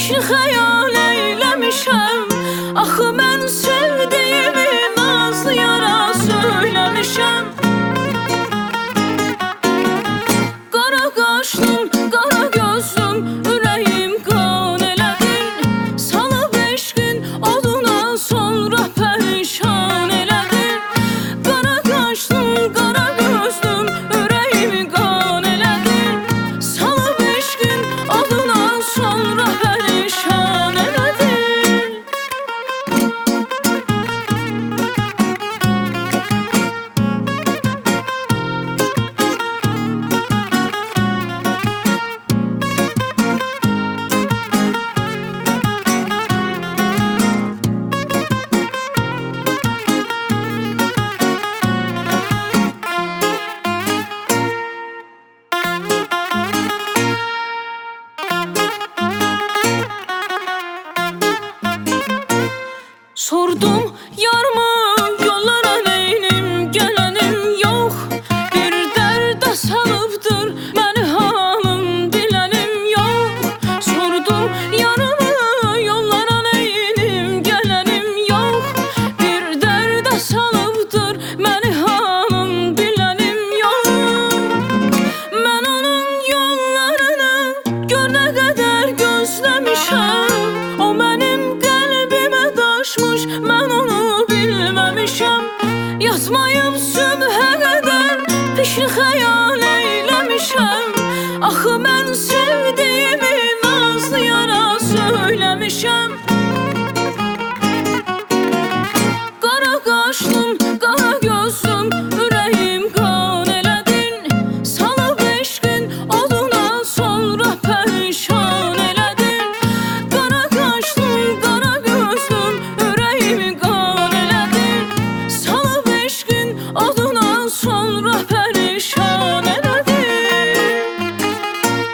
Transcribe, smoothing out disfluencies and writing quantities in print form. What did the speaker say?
işi xəyal eyləmişəm. Axı mən sevdiyimi nazlı yara söyləmişəm. Qara qaşlım, qara gözlüm, ürəyim qan elədin. Salıb eşqin oduna sonra pərişan elədin. Qara qaşlım, qara gözlüm, ürəyim qan elədin. Salıb eşqin oduna sonra pərişan elədin. Sordum yarıma